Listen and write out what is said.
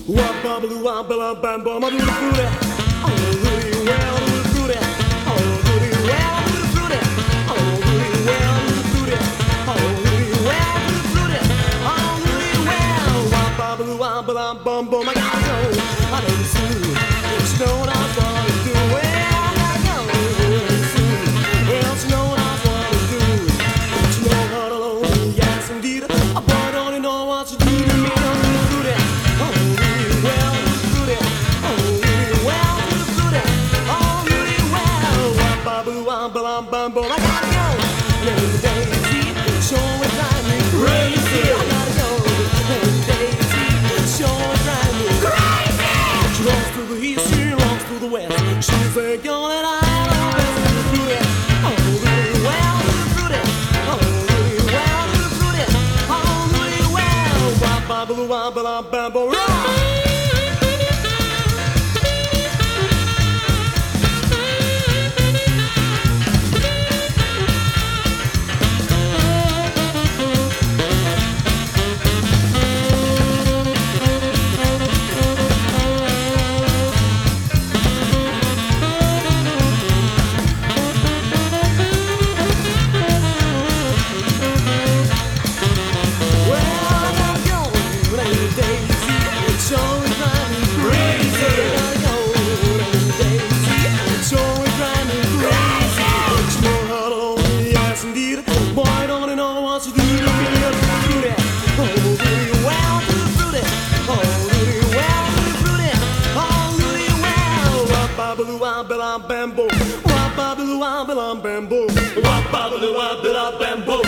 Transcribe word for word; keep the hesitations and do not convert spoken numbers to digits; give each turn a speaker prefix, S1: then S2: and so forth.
S1: Wap bubble wap bam bam bam I do the fruity. Oh really well do the fruity. Oh really well do the fruity. Oh really well do the fruity. Oh really well do the fruity. Oh really well. Wap bubble wap bam bam bam I gotta go. I know the soon. It's no what I wanna do. Well I gotta go. Soon. Well it's no what I wanna do. But you know how to load. Yes indeed. I boy don't you know what to do to me. I'm the fruity. Oh really well do the fruity. Oh really well do the fruity. Oh really well. Wap bubble wap bam bam bam I gotta go. Let the daisy show it drive me crazy. I gotta go. Let the daisy show it drive me crazy. She runs through the east, she runs through the west. She's a girl that I love best to the fruity. Oh really well do the fruity. Oh really well do the fruity. Oh really well. Wap bubble wap bam bam bam. Bambo, wap bambo, wap bambo, wap bambo, wap bambo.